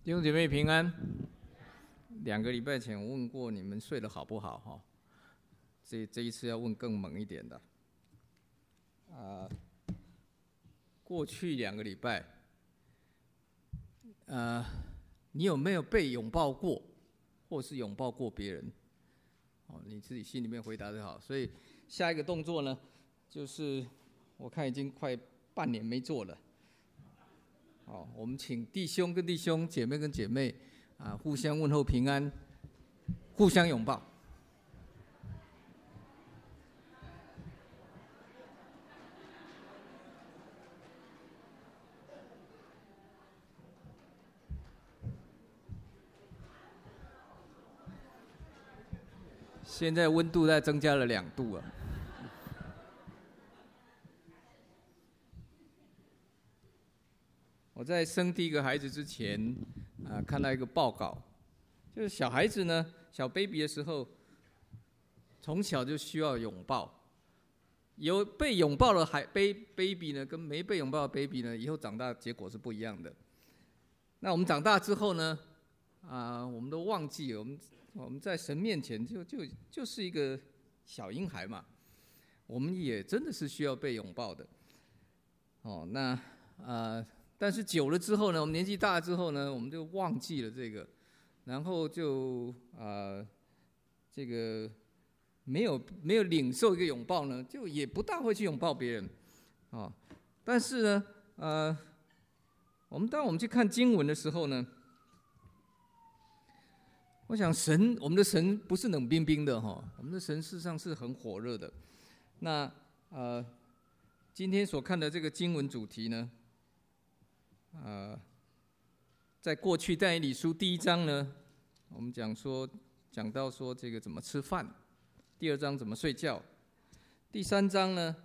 弟兄姐妹平安。2个礼拜前我问过你们睡得好不好哈，这一次要问更猛一点的。过去2个礼拜，你有没有被拥抱过，或是拥抱过别人？你自己心里面回答就好。所以下一个动作呢，就是我看已经快半年没做了。我们请弟兄跟弟兄、姐妹跟姐妹互相问候平安，互相拥抱。现在温度再增加了2度啊。我在生第一个孩子之前，看到一个报告，就是小孩子呢，小 baby 的时候，从小就需要拥抱。有被拥抱的baby 呢，跟没被拥抱的 baby 呢，以后长大结果是不一样的。那我们长大之后呢，我们都忘记了，我们在神面前就是一个小婴孩嘛，我们也真的是需要被拥抱的。但是久了之后呢，我们年纪大了之后呢，我们就忘记了这个，然后就这个没有领受一个拥抱呢，就也不大会去拥抱别人。但是呢，当我们去看经文的时候呢，我想我们的神不是冷冰冰的哈，我们的神事实上是很火热的。那今天所看的这个经文主题呢，在过去但以理书第1章呢，我们讲到说这个怎么吃饭，第2章怎么睡觉，第3章呢，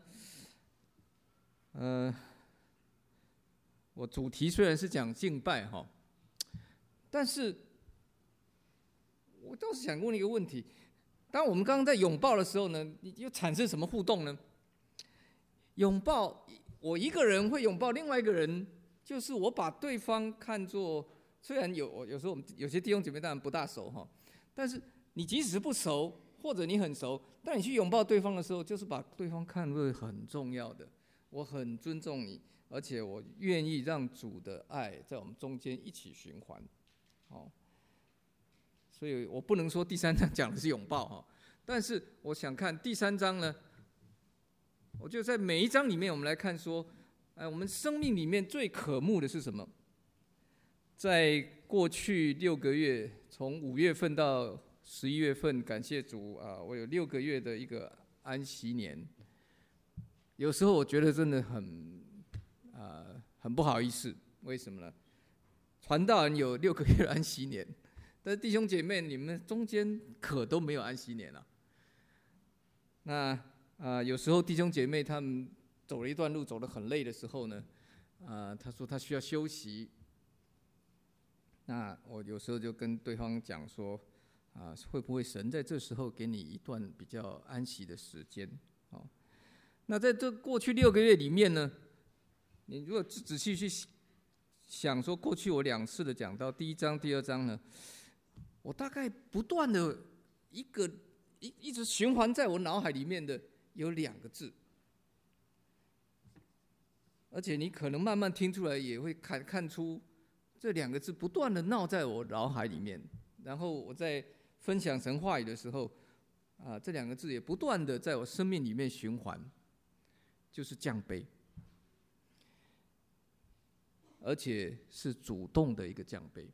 我主题虽然是讲敬拜哈，但是我倒是想问一个问题：当我们刚刚在拥抱的时候呢，你又产生什么互动呢？拥抱，我一个人会拥抱另外一个人，就是我把对方看作，虽然有时候我们有些弟兄姐妹当然不大熟哈，但是你即使不熟或者你很熟，但你去拥抱对方的时候，就是把对方看作很重要的，我很尊重你，而且我愿意让主的爱在我们中间一起循环。所以我不能说第3章讲的是拥抱，但是我想看第3章呢，我就在每一章里面我们来看说，我们生命里面最渴慕的是什么？在过去6个月，从5月份到11月份，感谢主我有6个月的一个安息年。有时候我觉得真的很不好意思，为什么呢？传道人有6个月的安息年，但是弟兄姐妹，你们中间可都没有安息年啊。那有时候弟兄姐妹他们走了一段路，走得很累的时候呢，他说他需要休息。那我有时候就跟对方讲说，会不会神在这时候给你一段比较安息的时间？那在这过去6个月里面呢，你如果仔细去想说，过去我2次的讲到第1章、第2章呢，我大概不断的一直循环在我脑海里面的有2个字，而且你可能慢慢听出来，也会看出这2个字不断的闹在我脑海里面。然后我在分享神话语的时候，这2个字也不断的在我生命里面循环，就是降卑，而且是主动的一个降卑。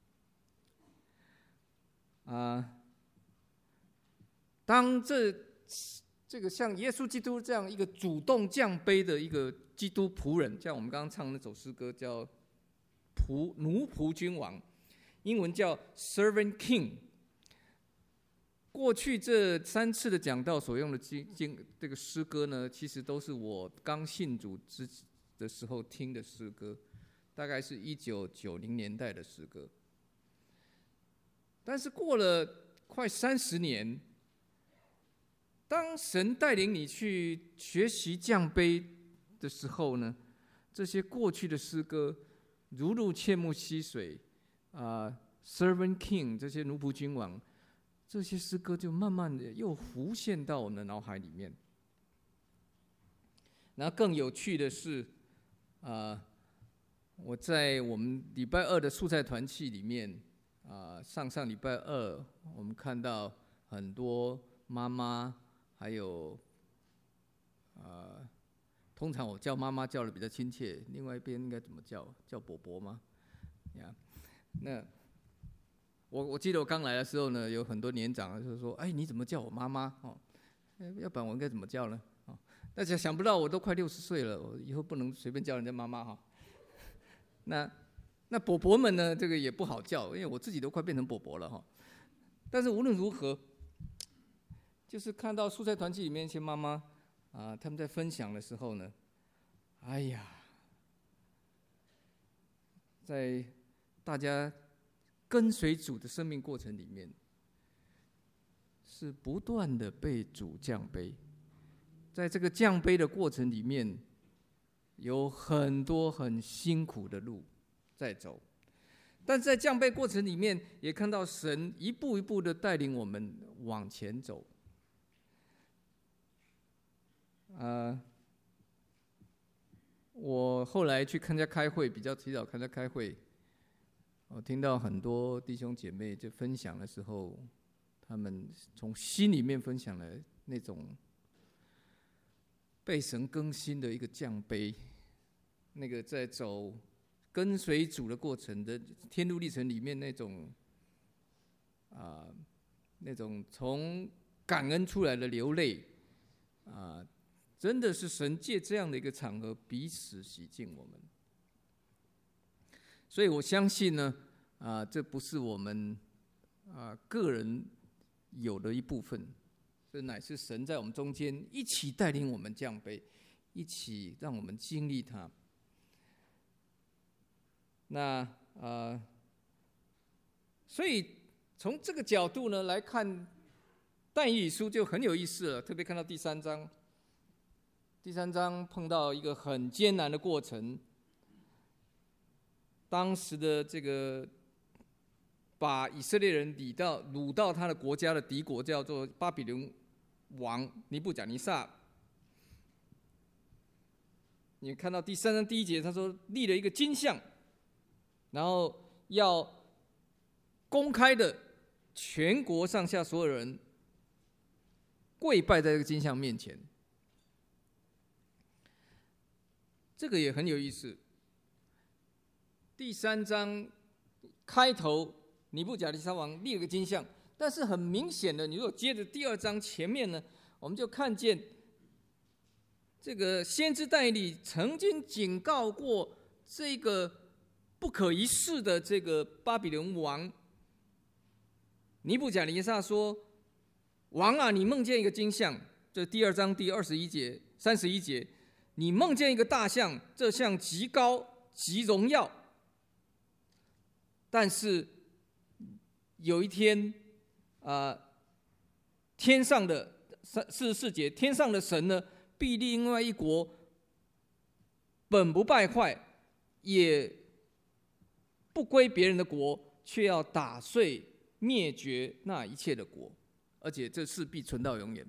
当这个像耶稣基督这样一个主动降卑的一个基督仆人，像我们刚刚唱的那首诗歌叫奴仆君王，英文叫 Servant King。过去这3次的讲道所用的这个诗歌呢，其实都是我刚信主的时候听的诗歌，大概是1990年代的诗歌。但是过了快30年，当神带领你去学习降卑的时候呢，这些过去的诗歌如入切木溪水， Servant King 这些奴仆君王，这些诗歌就慢慢的又浮现到我们的脑海里面。然后更有趣的是，我在我们礼拜二的素菜团契里面，上礼拜二我们看到很多妈妈，还有通常我叫妈妈叫的比较亲切，另外一边应该怎么叫？叫伯伯吗？呀，那我记得我刚来的时候呢，有很多年长就说：“哎，你怎么叫我妈妈？哦，要不然我应该怎么叫呢？”哦，但是想不到我都快60岁了，我以后不能随便叫人家妈妈哈。那伯伯们呢，这个也不好叫，因为我自己都快变成伯伯了哈。但是无论如何，就是看到素菜团契里面一些妈妈他们在分享的时候呢，哎呀，在大家跟随主的生命过程里面，是不断的被主降卑，在这个降卑的过程里面，有很多很辛苦的路在走，但是在降卑过程里面，也看到神一步一步的带领我们往前走。我后来去参加开会，比较提早参加开会，我听到很多弟兄姐妹就分享的时候，他们从心里面分享了那种被神更新的一个降卑，那个在走跟随主的过程的天路历程里面那种从感恩出来的流泪真的是神借这样的一个场合彼此洗净我们。所以我相信呢，这不是我们个人有的一部分，这乃是神在我们中间一起带领我们降卑，一起让我们经历它。那所以从这个角度呢来看，但以理书就很有意思了，特别看到第3章。第3章碰到一个很艰难的过程，当时的这个把以色列人掳到他的国家的敌国叫做巴比伦王尼布甲尼撒。你看到第3章第1节，他说立了一个金像，然后要公开的全国上下所有人跪拜在这个金像面前。这个也很有意思。第3章开头，尼布甲尼撒王立了个金像，但是很明显的，你如果接着第2章前面呢，我们就看见这个先知但以理曾经警告过这个不可一世的这个巴比伦王尼布甲尼撒说：“王啊，你梦见一个金像。”这第2章第21节、31节。你梦见一个大象，这象极高极荣耀，但是有一天，天上的44节，天上的神呢，必另外一国本不败坏，也不归别人的国，却要打碎灭绝那一切的国，而且这事必存到永远。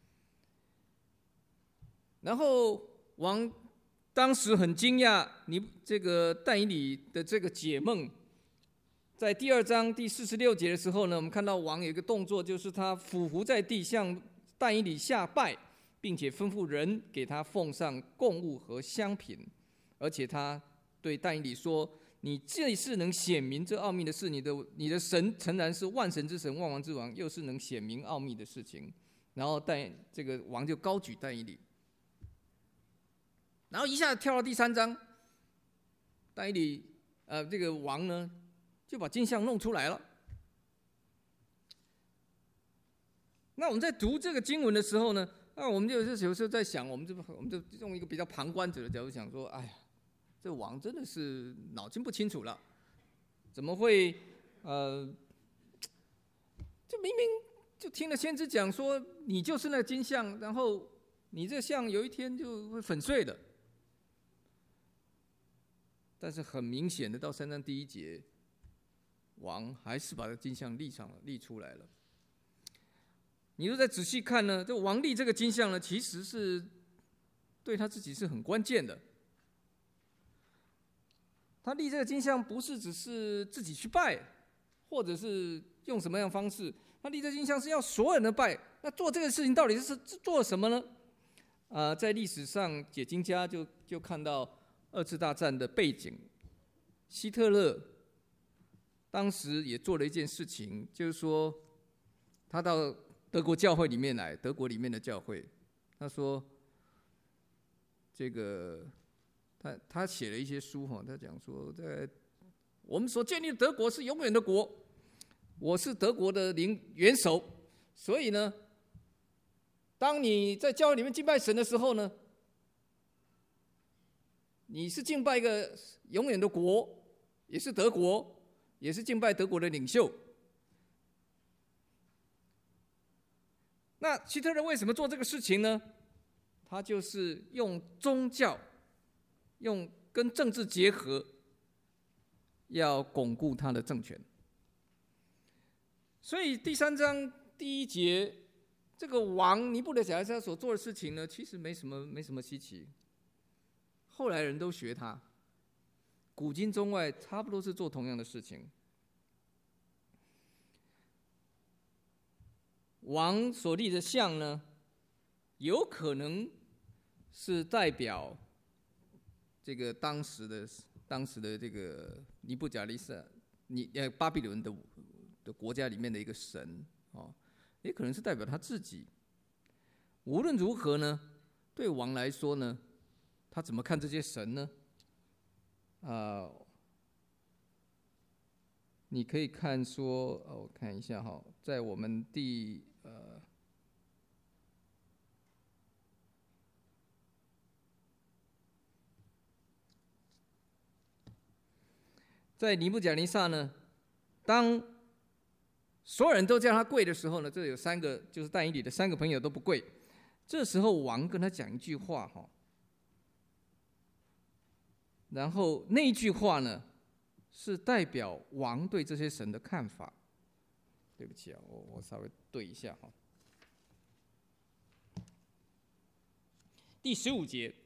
然后王当时很惊讶，你这个但以理的这个解梦，在第2章第46节的时候呢，我们看到王有一个动作，就是他俯伏在地向但以理下拜，并且吩咐人给他奉上供物和香品，而且他对但以理说：“你这是能显明这奥秘的事，你的神诚然是万神之神、万王之王，又是能显明奥秘的事情。”然后这个王就高举但以理。然后一下跳到第3章，但以理这个王呢就把金像弄出来了。那我们在读这个经文的时候呢，我们就有时候在想，我们就用一个比较旁观者的角度想说，哎呀，这个王真的是脑筋不清楚了，怎么会就明明就听了先知讲说你就是那个金像，然后你这像有一天就会粉碎的。但是很明显的，到3章第1节， 王还是把这个金像立出来了。你如果再仔细看呢，这王立这个金像呢，其实是对他自己是很关键的。他立这个金像不是只是自己去拜，或者是用什么样的方式，他立这个金像是要所有人的拜。那做这个事情到底是做什么呢？在历史上解经家就看到二次大战的背景，希特勒当时也做了一件事情，就是说他到德国教会里面来，德国里面的教会，他说这个他写了一些书哈，他讲说，在我们所建立的德国是永远的国，我是德国的元首，所以呢，当你在教会里面敬拜神的时候呢，你是敬拜一个永远的国，也是德国，也是敬拜德国的领袖。那希特勒为什么做这个事情呢？他就是用宗教，用跟政治结合，要巩固他的政权。所以第3章第1节，这个王尼布甲尼撒所做的事情呢，其实没什么稀奇，后来人都学他，古今中外差不多是做同样的事情。王所立的像呢，有可能是代表这个当时的这个尼布甲尼撒，巴比伦的国家里面的一个神也可能是代表他自己。无论如何呢，对王来说呢，他怎么看这些神呢？你可以看说，我看一下哈，在我们在尼布甲尼撒呢，当所有人都叫他跪的时候呢，这有3个，就是但以理的3个朋友都不跪。这时候王跟他讲一句话哈，然后那一句话呢，是代表王对这些神的看法。对不起啊，我稍微对一下哈。第15节，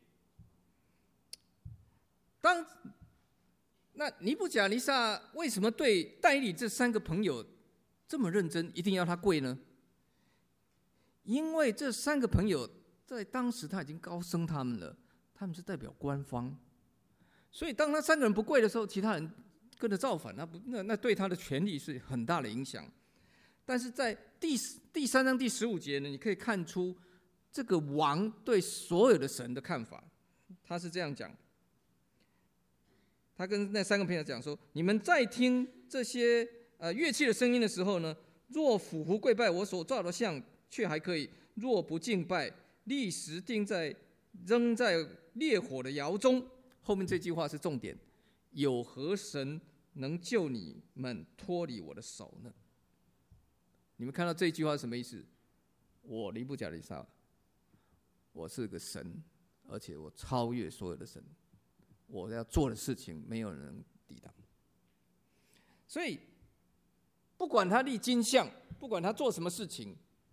那尼布甲尼撒为什么对但以理这3个朋友这么认真，一定要他跪呢？因为这3个朋友在当时他已经高升他们了，他们是代表官方，所以当他3个人不跪的时候，其他人跟着造反，那对他的权力是很大的影响。但是在第3章第15节呢，你可以看出这个王对所有的神的看法，他是这样讲。他跟那3个朋友讲说：你们在听这些乐器的声音的时候呢，若俯伏跪拜我所造的像，却还可以；若不敬拜，立时扔在烈火的窑中。后面这句话是重点：有何神能救你们脱离我的手呢？你们看到这句话是什么意思？我尼布甲尼撒，我是个神，而且我超越所有的神，我要做的事情没有人能抵挡。所以不管他立金像，不管他做什么事情，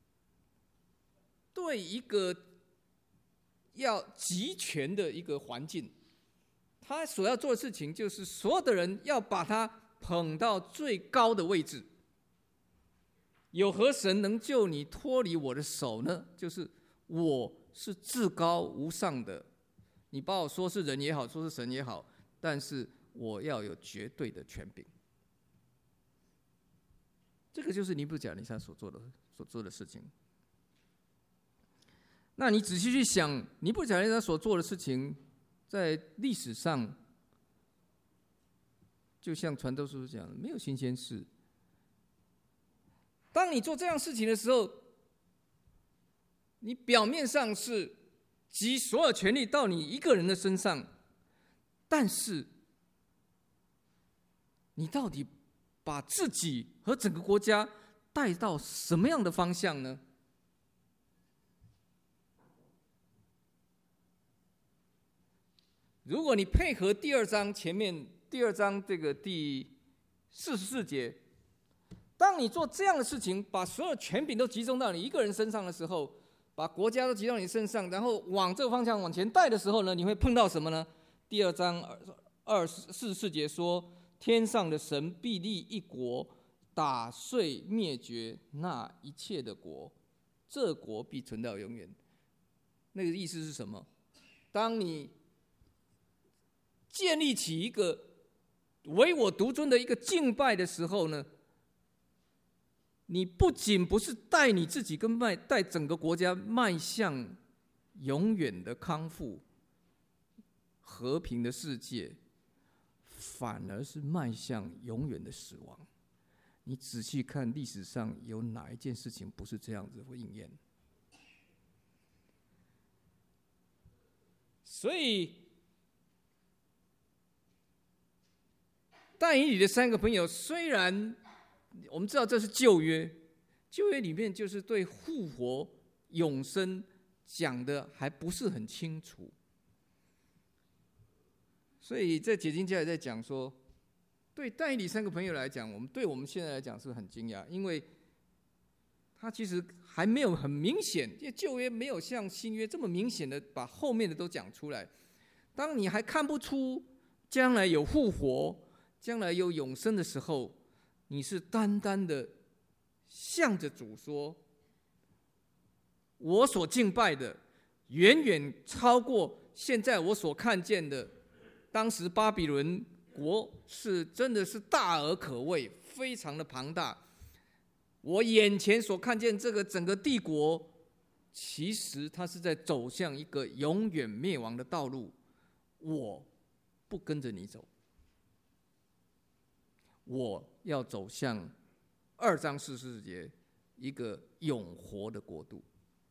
对一个要集权的一个环境，他所要做的事情就是所有的人要把他捧到最高的位置。有何神能救你脱离我的手呢？就是我是至高无上的，你把我说是人也好，说是神也好，但是我要有绝对的权柄。这个就是尼布甲尼撒所做的事情。那你仔细去想，尼布甲尼撒所做的事情，在历史上，就像传道书讲的，没有新鲜事。当你做这样事情的时候，你表面上是集所有权力到你一个人的身上，但是你到底把自己和整个国家带到什么样的方向呢？如果你配合第2章前面第2章这个第 44节，当你做这样的事情，把所有权柄都集中到你一个人身上的时候，把国家都集中到你身上，然后往这个方向往前带的时候呢，你会碰到什么呢？第2章44节说，天上的神必立一国，打碎灭绝那一切的国，这国必存到永远。那个意思是什么？当你建立起一个唯我独尊的一个敬拜的时候呢，你不仅不是带你自己跟带整个国家迈向永远的康复、和平的世界，反而是迈向永远的死亡。你仔细看历史上有哪一件事情不是这样子会应验？所以但以理的3个朋友，虽然我们知道这是旧约，旧约里面就是对复活、永生讲的还不是很清楚，所以在解经家也在讲说，对但以理3个朋友来讲，对我们现在来讲是很惊讶，因为他其实还没有很明显，因为旧约没有像新约这么明显的把后面的都讲出来。当你还看不出将来有复活、将来有永生的时候，你是单单的向着主说，我所敬拜的远远超过现在我所看见的。当时巴比伦国是真的是大而可畏，非常的庞大。我眼前所看见这个整个帝国，其实它是在走向一个永远灭亡的道路。我不跟着你走，我要走向2章44节一个永活的国度。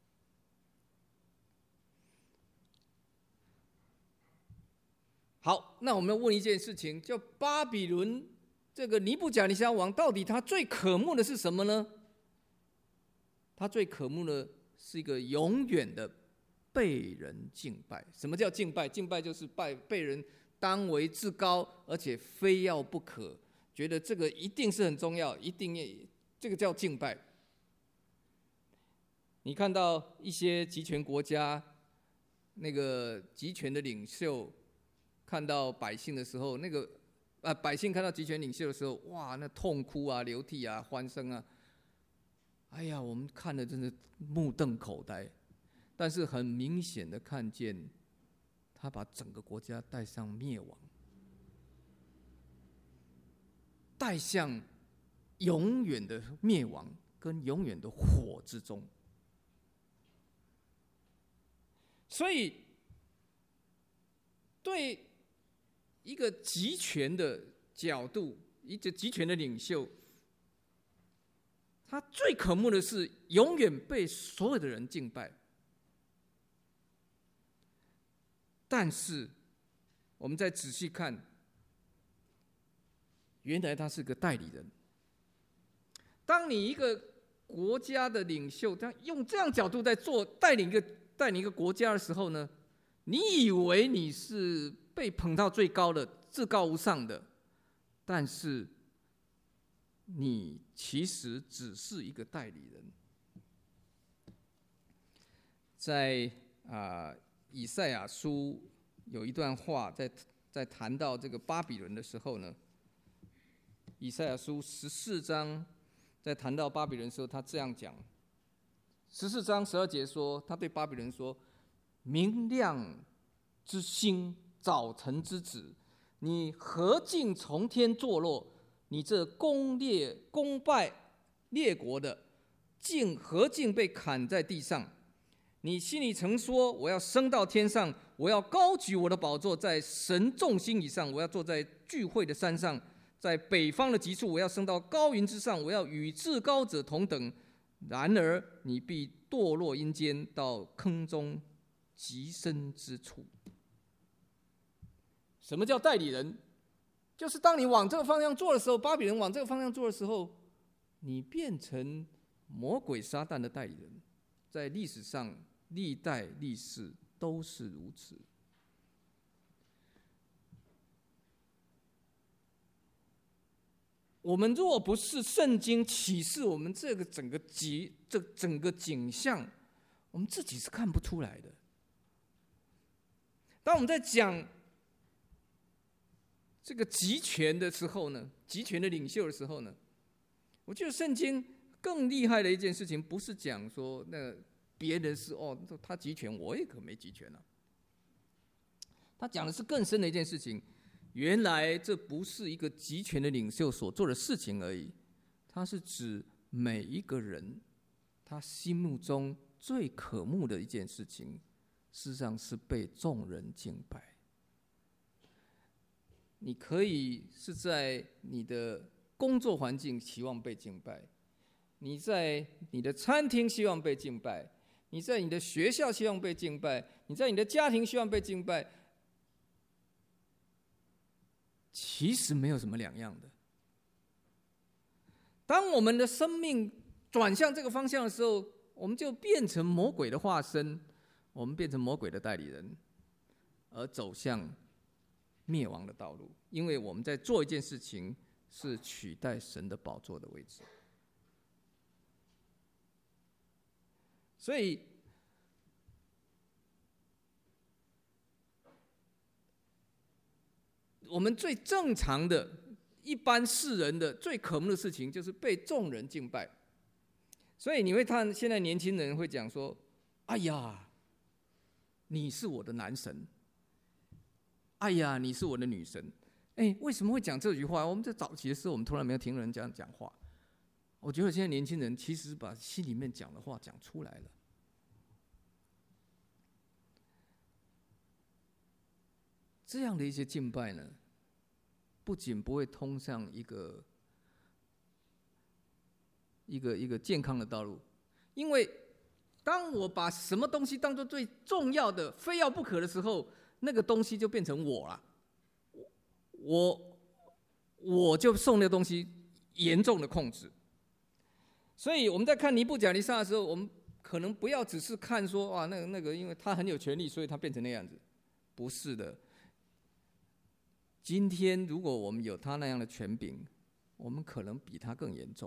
好，那我们问一件事情，叫巴比伦这个尼布甲尼撒王，到底他最渴慕的是什么呢？他最渴慕的是一个永远的被人敬拜。什么叫敬拜？敬拜就是被人当为至高，而且非要不可，觉得这个一定是很重要，一定这个叫敬拜。你看到一些集权国家，那个集权的领袖看到百姓的时候，百姓看到集权领袖的时候，哇，那痛哭啊、流涕啊、欢声啊，哎呀，我们看了真的目瞪口呆。但是很明显的看见，他把整个国家带上灭亡，带向永远的灭亡跟永远的火之中。所以，对一个集权的角度，一个集权的领袖，他最渴慕的是永远被所有的人敬拜。但是，我们再仔细看，原来他是个代理人。当你一个国家的领袖，他用这样角度在做带领一个国家的时候呢，你以为你是被捧到最高的、至高无上的，但是你其实只是一个代理人。在以赛亚书有一段话在谈到这个巴比伦的时候呢，以赛亚书14章在谈到巴比伦的时候，他这样讲：14章12节说，他对巴比伦说：“明亮之星，早晨之子，你何竟从天堕落？你这攻败列国的，何竟被砍在地上？你心里曾说，我要升到天上，我要高举我的宝座在神众星以上，我要坐在聚会的山上，在北方的极处，我要升到高云之上，我要与至高者同等。然而你必堕落阴间，到坑中极深之处。”什么叫代理人？就是当你往这个方向做的时候，巴比伦往这个方向做的时候，你变成魔鬼撒旦的代理人。在历史上历代历世都是如此。 我们若不是圣经启示我们这整个景象，我们自己是看不出来的。当我们在讲这个集权的时候呢，集权的领袖的时候呢，我觉得圣经更厉害的一件事情，不是讲说那别人是他集权，我也可没集权啊。他讲的是更深的一件事情，原来这不是一个集权的领袖所做的事情而已，它是指每一个人他心目中最渴慕的一件事情，事实上是被众人敬拜。你可以是在你的工作环境期望被敬拜，你在你的餐厅希望被敬拜，你在你的学校希望被敬拜，你在你的家庭希望被敬拜，其实没有什么两样的。当我们的生命转向这个方向的时候，我们就变成魔鬼的化身，我们变成魔鬼的代理人，而走向灭亡的道路。因为我们在做一件事情，是取代神的宝座的位置。所以我们最正常的一般世人的最渴慕的事情，就是被众人敬拜。所以你会看现在年轻人会讲说，哎呀，你是我的男神，哎呀，你是我的女神。为什么会讲这句话？我们在早期的时候，我们突然没有听人这样讲话。我觉得现在年轻人其实把心里面讲的话讲出来了。这样的一些敬拜呢，不仅不会通向一个健康的道路，因为当我把什么东西当作最重要的、非要不可的时候，那个东西就变成我了。我就受那个东西严重的控制。所以我们在看尼布甲尼撒的时候，我们可能不要只是看说哇，那个因为他很有权力，所以他变成那样子。不是的。今天如果我们有他那样的权柄，我们可能比他更严重。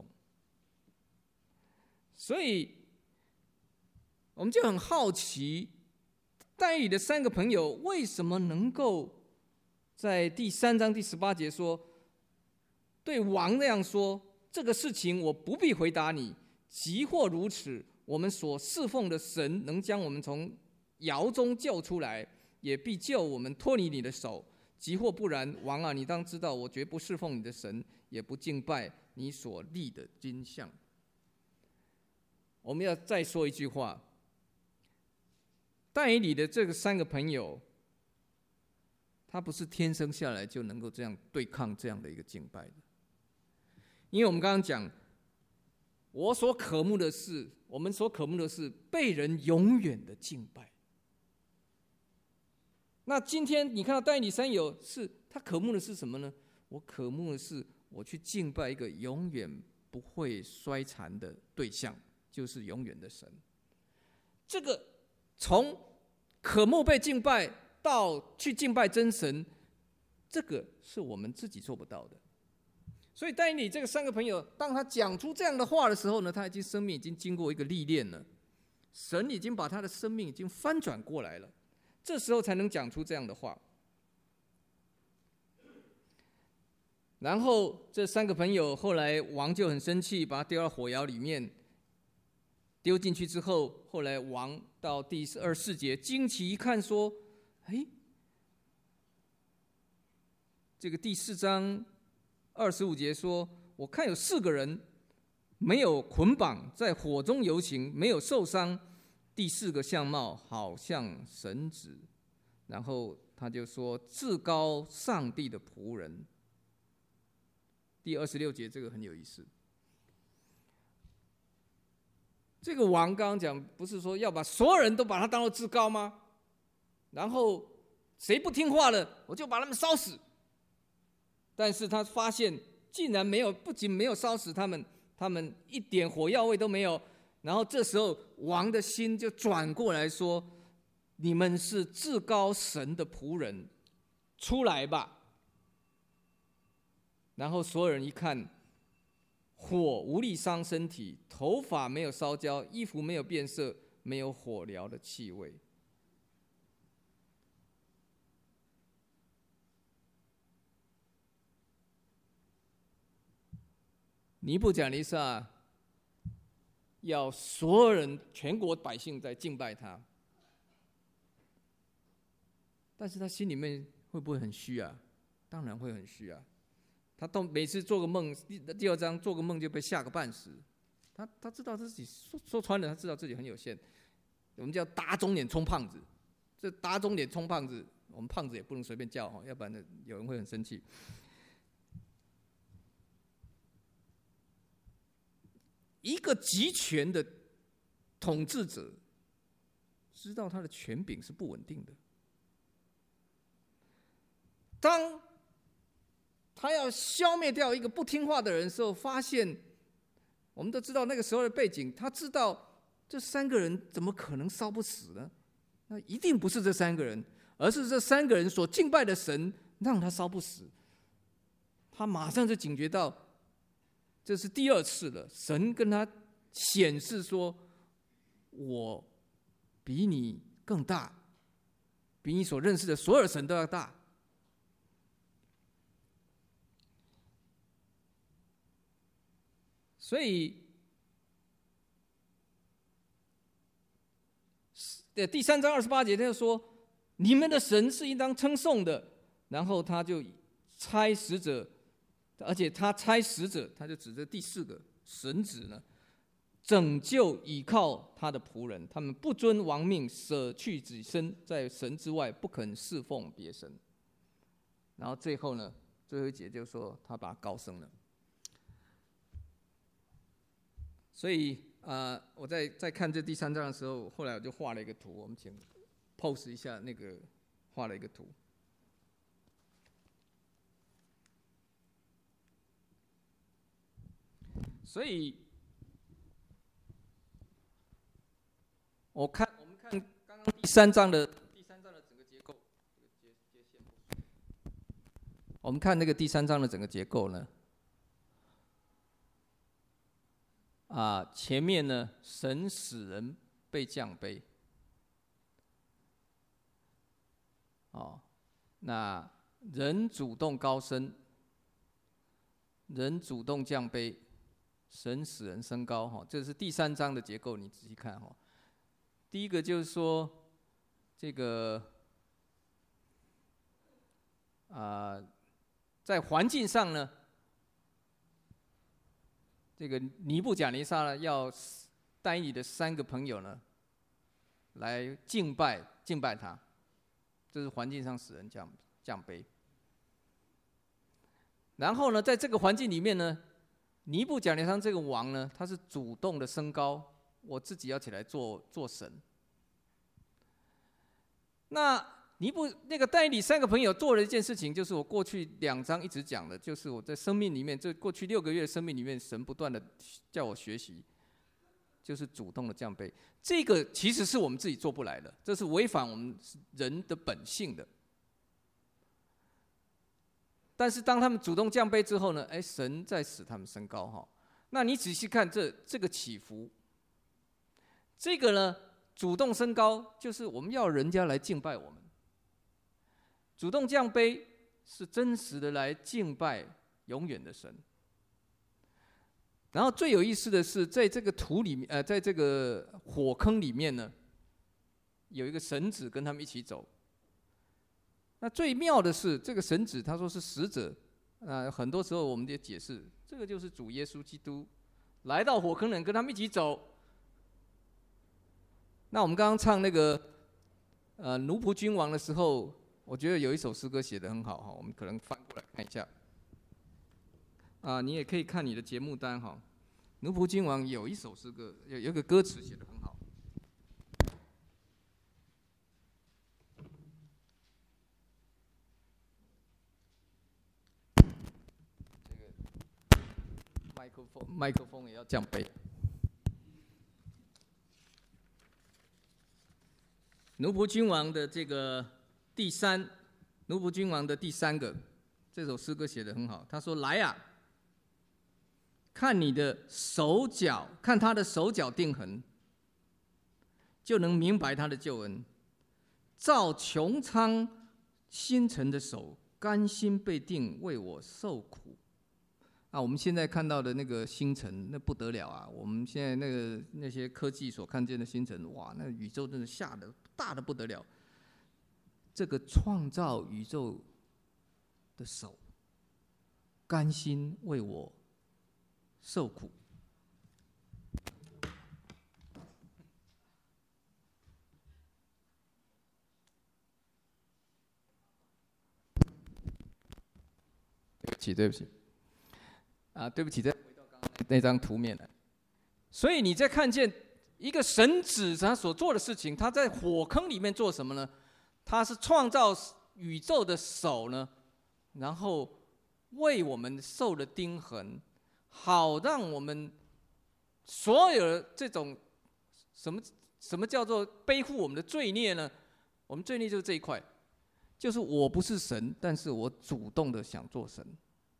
所以我们就很好奇，但以理的3个朋友为什么能够在第3章第18节说，对王那样说，这个事情我不必回答你，即或如此，我们所侍奉的神能将我们从窑中救出来，也必救我们脱离你的手。即或不然，王啊，你当知道，我绝不侍奉你的神，也不敬拜你所立的金像。我们要再说一句话，但以理的这个3个朋友，他不是天生下来就能够这样对抗这样的一个敬拜的。因为我们刚刚讲，我所渴慕的是，我们所渴慕的是被人永远的敬拜。那今天你看到但以理3友，是他渴慕的是什么呢？我渴慕的是我去敬拜一个永远不会衰残的对象，就是永远的神。这个从渴慕被敬拜到去敬拜真神，这个是我们自己做不到的。所以但以理这个3个朋友，当他讲出这样的话的时候呢，他生命已经经过一个历练了，神已经把他的生命已经翻转过来了，这时候才能讲出这样的话。然后这3个朋友后来王就很生气，把他丢到火窑里面。丢进去之后，后来王到第24节惊奇一看说，这个第4章25节说，我看有4个人没有捆绑，在火中游行，没有受伤，第4个相貌好像神子。然后他就说，至高上帝的仆人。第26节这个很有意思，这个王刚刚讲，不是说要把所有人都把他当作至高吗？然后谁不听话了，我就把他们烧死。但是他发现竟然没有，不仅没有烧死他们，他们一点火药味都没有。然后这时候王的心就转过来说，你们是至高神的仆人，出来吧。然后所有人一看， 火无力伤身体，头发没有烧焦，衣服没有变色，没有火燎的气味。尼布甲尼撒要所有人，全国百姓在敬拜他，但是他心里面会不会很虚啊？当然会很虚啊。他都每次做个梦，第2章做个梦就被吓个半死。他知道自己说穿了，他知道自己很有限。我们叫打肿脸充胖子，这打肿脸充胖子，我们胖子也不能随便叫，要不然有人会很生气。一个集权的统治者知道他的权柄是不稳定的。当他要消灭掉一个不听话的人的时候，发现我们都知道那个时候的背景，他知道这3个人怎么可能烧不死呢？那一定不是这3个人，而是这3个人所敬拜的神让他烧不死。他马上就警觉到，这是第2次了，神跟他显示说，我比你更大，比你所认识的所有的神都要大。所以第3章28节他就说，你们的神是应当称颂的。然后他就差使者，而且他差使者，他就指着第4个神旨呢，拯救倚靠他的仆人，他们不遵王命，舍去己身，在神之外不肯侍奉别神。然后最后呢，最后一节就说他把他高升了。所以我在看这第3章的时候，后来我就画了一个图，我们请 pose 一下那个画了一个图。所以我们看刚刚第三章的整个结构，我们看那个第3章的整个结构呢，前面呢，神使人被降卑，那人主动高升，人主动降卑，神使人升高，这是第3章的结构，你仔细看。第一个就是说，这个在环境上呢，这个尼布甲尼撒呢，要带你的3个朋友呢，来敬拜他，这是环境上使人降卑。然后呢，在这个环境里面呢，尼布甲尼撒这个王呢，他是主动的升高，我自己要起来做神。那那个带你3个朋友做了一件事情，就是我过去2章一直讲的，就是我在生命里面，这过去6个月的生命里面，神不断的叫我学习，就是主动的降卑。这个其实是我们自己做不来的，这是违反我们人的本性的。但是当他们主动降卑之后呢，神在使他们升高。那你仔细看这个起伏，这个呢，主动升高就是我们要人家来敬拜我们，主动降卑是真实的来敬拜永远的神。然后最有意思的是，在这个图里面，在这个火坑里面呢，有一个神子跟他们一起走。那最妙的是，这个神子他说是使者，很多时候我们也解释，这个就是主耶稣基督来到火坑人，跟他们一起走。那我们刚刚唱那个奴仆君王的时候，我觉得有一首诗歌写得很好，我们可能翻过来看一下。你也可以看你的节目单哈，奴仆君王有一首诗歌，有一个歌词写得很好。麦克风也要降卑。奴仆君王的这个奴仆君王的第3个，这首诗歌写得很好。他说：“来啊， 看你的手脚，看他的手脚定痕，就能明白他的救恩。照穹苍星辰的手，甘心被定，为我受苦。我们现在看到的那个星辰，那不得了啊！我们现在那些科技所看见的星辰，哇，那宇宙真的下的大的不得了。这个创造宇宙的手，甘心为我受苦。对不起，对不起，再回到刚刚那张图面来。所以你在看见一个神子他所做的事情，他在火坑里面做什么呢？他是创造宇宙的手呢，然后为我们受了钉痕，好让我们所有的这种什么叫做背负我们的罪孽呢？我们罪孽就是这一块，就是我不是神，但是我主动的想做神。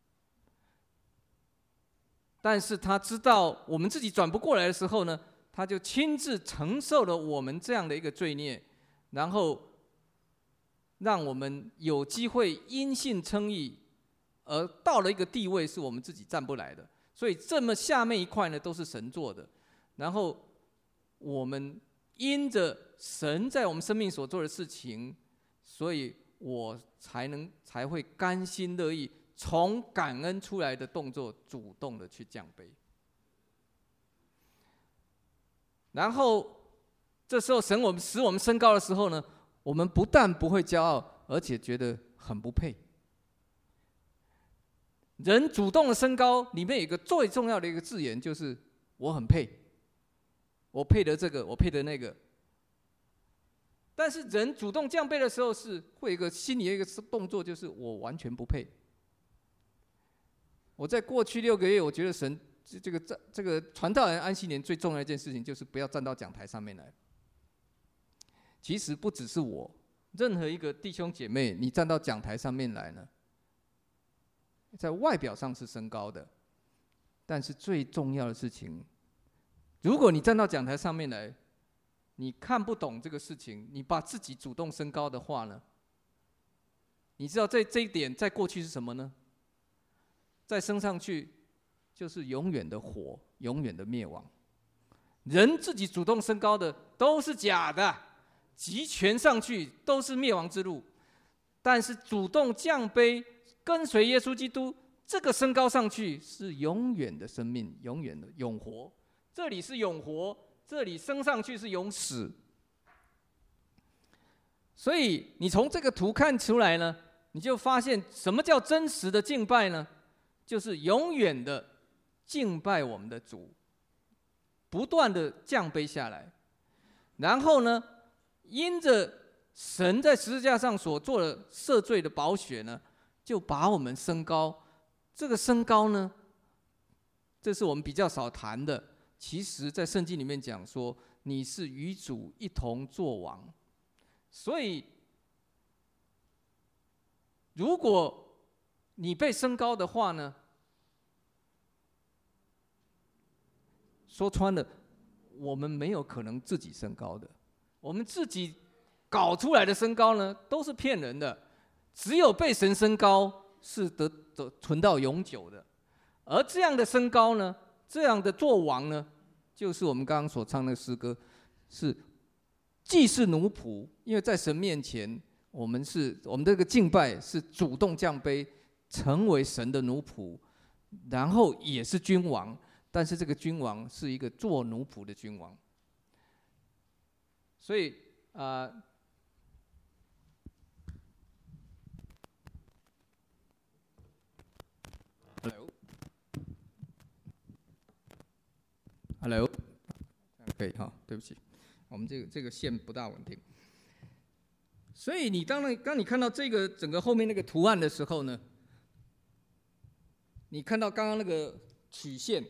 但是他知道我们自己转不过来的时候呢，他就亲自承受了我们这样的一个罪孽，然后让我们有机会因信称义，而到了一个地位是我们自己站不来的。所以这么下面一块呢，都是神做的。然后我们因着神在我们生命所做的事情，所以我才会甘心乐意从感恩出来的动作，主动的去降卑。然后这时候神使我们升高的时候呢，我们不但不会骄傲，而且觉得很不配。人主动的升高里面有一个最重要的一个字眼，就是我很配，我配得这个，我配得那个。但是人主动降卑的时候，是会有一个心里的一个动作，就是我完全不配。我在过去6个月，我觉得神这个传道人安息年最重要的一件事情，就是不要站到讲台上面来。其实不只是我，任何一个弟兄姐妹，你站到讲台上面来呢，在外表上是升高的，但是最重要的事情，如果你站到讲台上面来，你看不懂这个事情，你把自己主动升高的话呢，你知道这一点在过去是什么呢？再升上去就是永远的火，永远的灭亡。人自己主动升高的都是假的，集权上去都是灭亡之路。但是主动降卑，跟随耶稣基督，这个升高上去是永远的生命，永远的永活。这里是永活，这里升上去是永死。所以你从这个图看出来呢，你就发现什么叫真实的敬拜呢？就是永远的敬拜我们的主，不断的降卑下来，然后呢，因着神在十字架上所做的赦罪的宝血呢，就把我们升高。这个升高呢，这是我们比较少谈的。其实在圣经里面讲说，你是与主一同作王。所以如果你被升高的话呢，说穿了，我们没有可能自己升高的。我们自己搞出来的升高呢，都是骗人的。只有被神升高是得存到永久的。而这样的升高呢，这样的作王呢，就是我们刚刚所唱的诗歌，是既是奴仆，因为在神面前，我们这个敬拜是主动降卑，成为神的奴仆，然后也是君王，但是这个君王是一个做奴仆的君王。所以Hello， 可以哈，对不起，我们这个线不大稳定。所以你当你看到这个整个后面那个图案的时候呢，你看到刚刚那个曲线，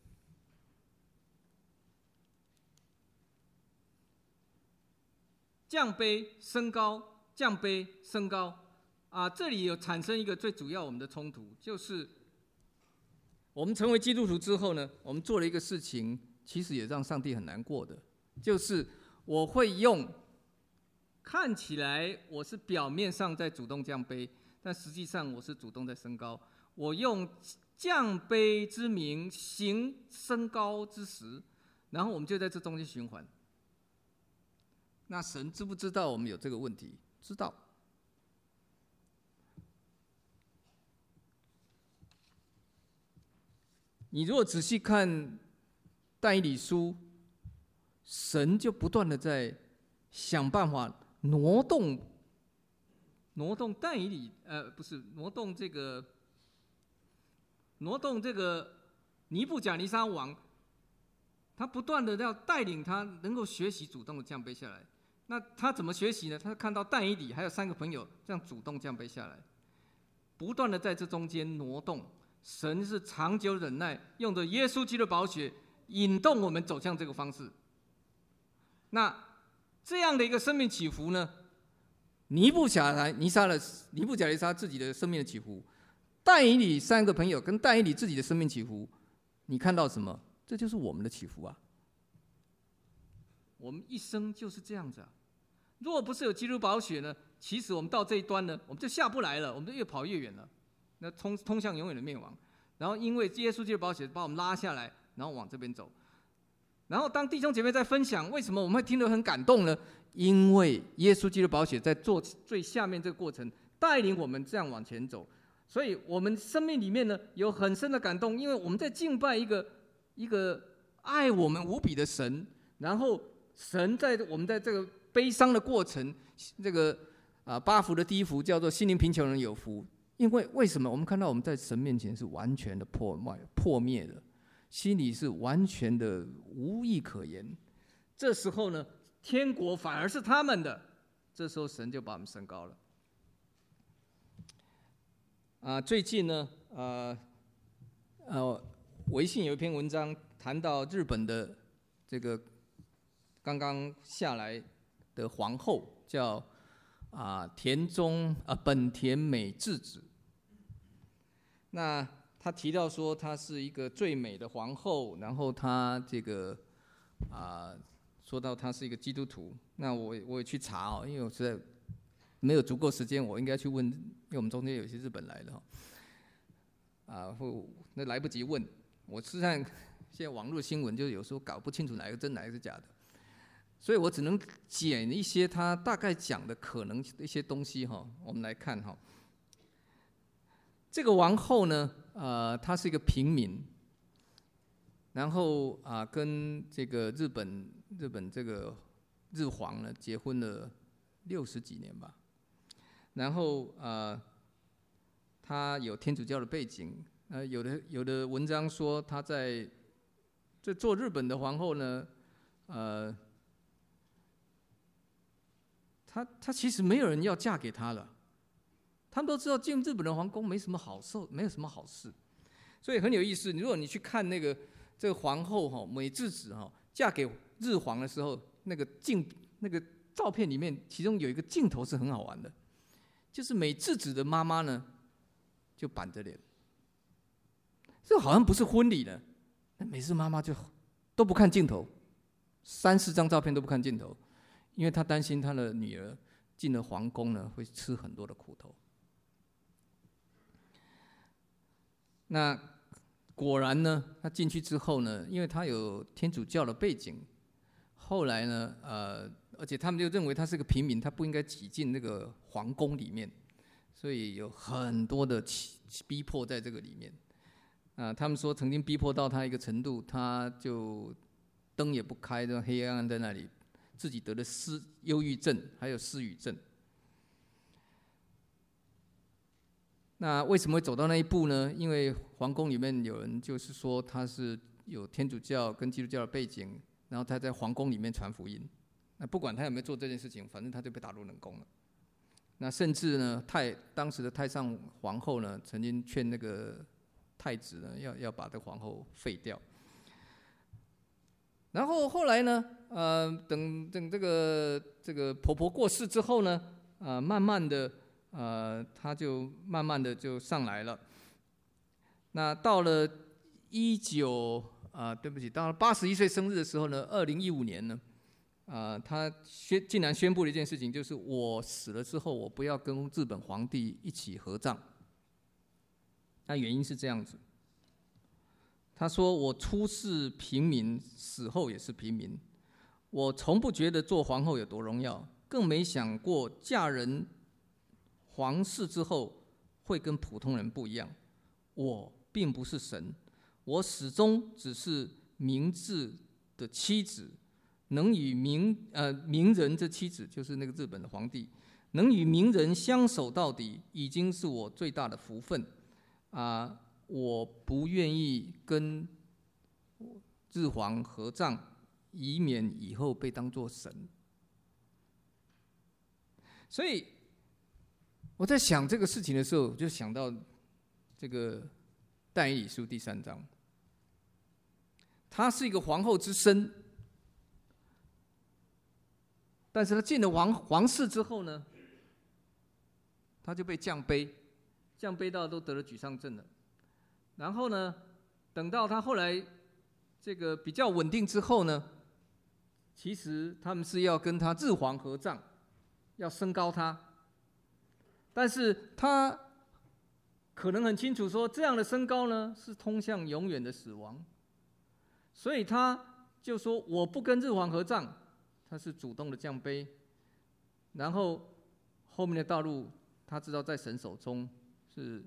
降卑升高，降卑升高这里有产生一个最主要我们的冲突，就是我们成为基督徒之后呢，我们做了一个事情，其实也让上帝很难过的，就是我会用看起来我是表面上在主动降卑，但实际上我是主动在升高。我用降卑之名行升高之实，然后我们就在这中间循环。那神知不知道我们有这个问题？知道。你如果仔细看但以理书，神就不断的在想办法挪动但以理，不是挪动这个尼布甲尼撒王，他不断的要带领他能够学习主动的降卑下来。那他怎么学习呢？他看到但以理还有3个朋友这样主动降卑下来，不断的在这中间挪动。神是长久忍耐，用着耶稣基督的宝血引动我们走向这个方式。那这样的一个生命起伏呢，尼布甲尼撒自己的生命的起伏，但以理3个朋友跟但以理自己的生命起伏，你看到什么？这就是我们的起伏啊！我们一生就是这样子啊！如果不是有基督宝血呢，其实我们到这一端呢，我们就下不来了，我们就越跑越远了。那通向永远的灭亡。然后因为耶稣基督的宝血把我们拉下来，然后往这边走。然后当弟兄姐妹在分享为什么我们会听得很感动呢？因为耶稣基督的宝血在做最下面这个过程，带领我们这样往前走。所以我们生命里面呢有很深的感动，因为我们在敬拜一个爱我们无比的神，然后神在我们在这个悲伤的过程，这个8福的第1福叫做心灵贫穷人有福。因为什么？我们看到我们在神面前是完全的破灭的，心里是完全的无益可言。这时候呢，天国反而是他们的，这时候神就把我们升高了。最近呢，微信有一篇文章谈到日本的这个刚刚下来的皇后叫本田美智子。那他提到说，她是一个最美的皇后，然后她这个说到她是一个基督徒。那我也去查因为我实在没有足够时间，我应该去问，因为我们中间有些日本来的那来不及问。我实际上现在网络新闻就有时候搞不清楚哪个真哪个是假的。所以我只能捡一些他大概讲的可能的一些东西我们来看这个王后呢，她是一个平民，然后跟这个日本这个日皇呢结婚了60几年吧，然后她有天主教的背景，有的文章说她在这做日本的皇后呢，她其实没有人要嫁给她了，他们都知道进日本的皇宫没什么好受，没有什么好事，所以很有意思。如果你去看这个皇后美智子嫁给日皇的时候，那个照片里面，其中有一个镜头是很好玩的，就是美智子的妈妈呢就板着脸，这好像不是婚礼呢，那美智妈妈就都不看镜头，3、4张照片都不看镜头。因为他担心他的女儿进了皇宫呢，会吃很多的苦头。那果然呢，他进去之后呢，因为他有天主教的背景，后来呢，而且他们就认为他是个平民，他不应该挤进那个皇宫里面，所以有很多的逼迫在这个里面。他们说曾经逼迫到他一个程度，他就灯也不开，就黑暗在那里。自己得了忧郁症，还有失语症。那为什么会走到那一步呢？因为皇宫里面有人就是说他是有天主教跟基督教的背景，然后他在皇宫里面传福音。那不管他有没有做这件事情，反正他就被打入冷宫了。那甚至呢，当时的太上皇后呢，曾经劝那个太子呢，要把这皇后废掉。然后后来呢，等这个婆婆过世之后呢，慢慢的，她就慢慢的就上来了。那到了对不起，到了81岁生日的时候呢，2015年呢，他竟然宣布了一件事情，就是我死了之后，我不要跟日本皇帝一起合葬。那原因是这样子，他说：“我出世平民，死后也是平民。我从不觉得做皇后有多荣耀，更没想过嫁人皇室之后会跟普通人不一样。我并不是神，我始终只是明智的妻子，能与名人这妻子就是那个日本的皇帝，能与名人相守到底，已经是我最大的福分。我不愿意跟日皇合葬，以免以后被当作神。”所以我在想这个事情的时候，就想到这个但以理书第3章，他是一个皇后之身，但是他进了皇室之后呢，他就被降卑到都得了沮丧症了。然后呢，等到他后来这个比较稳定之后呢，其实他们是要跟他日皇合葬，要升高他，但是他可能很清楚说，这样的升高呢是通向永远的死亡，所以他就说我不跟日皇合葬，他是主动的降卑。然后后面的道路，他知道在神手中是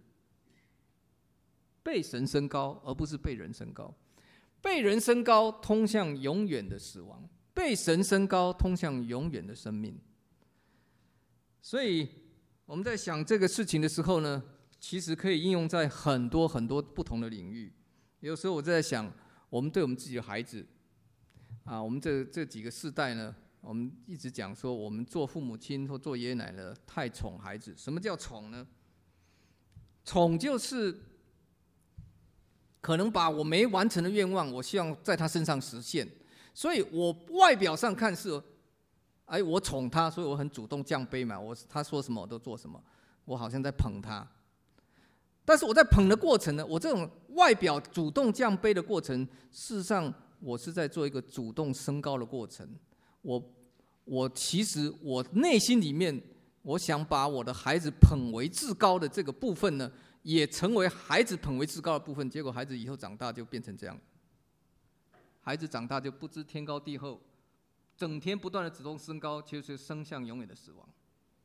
被神升高，而不是被人升高。被人升高通向永远的死亡，被神升高通向永远的生命。所以我们在想这个事情的时候呢，其实可以应用在很多很多不同的领域。有时候我在想，我们对我们自己的孩子我们这几个世代呢，我们一直讲说，我们做父母亲或做爷爷奶奶太宠孩子。什么叫宠呢？宠就是可能把我没完成的愿望，我希望在他身上实现，所以我外表上看是，我宠他，所以我很主动降卑嘛，他说什么我都做什么，我好像在捧他。但是我在捧的过程呢，我这种外表主动降卑的过程，事实上我是在做一个主动升高的过程。其实我内心里面，我想把我的孩子捧为至高的这个部分呢，也成为孩子捧为至高的部分。结果孩子以后长大就变成这样，孩子长大就不知天高地厚，整天不断的主动升高，就是升向永远的死亡。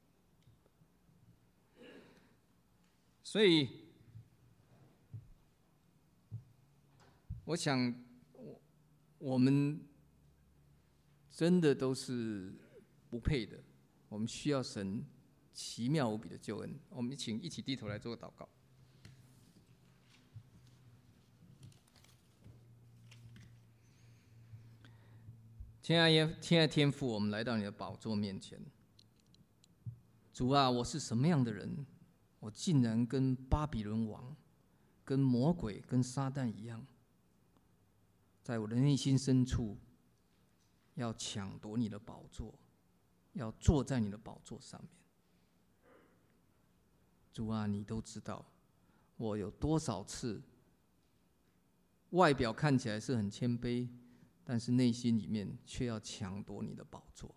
所以我想我们真的都是不配的，我们需要神奇妙无比的救恩。我们请一起低头来做个祷告。亲爱的天父，我们来到你的宝座面前。主啊，我是什么样的人，我竟然跟巴比伦王、跟魔鬼、跟撒旦一样，在我的内心深处要抢夺你的宝座，要坐在你的宝座上面。主啊，你都知道我有多少次外表看起来是很谦卑，但是内心里面却要抢夺你的宝座。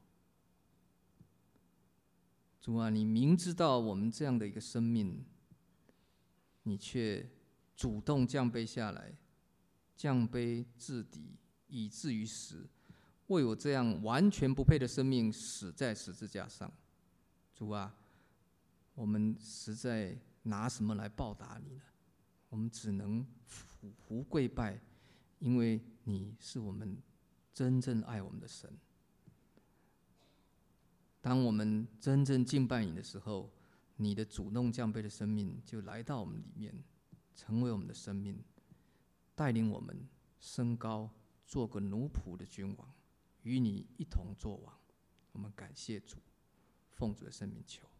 主啊，你明知道我们这样的一个生命，你却主动降卑下来，降卑至底，以至于死，为我这样完全不配的生命死在十字架上。主啊，我们实在拿什么来报答你呢？我们只能俯伏跪拜，因为你是我们真正爱我们的神。当我们真正敬拜你的时候，你的主动降卑的生命就来到我们里面，成为我们的生命，带领我们升高，做个奴仆的君王，与你一同作王。我们感谢主，奉主的圣名求。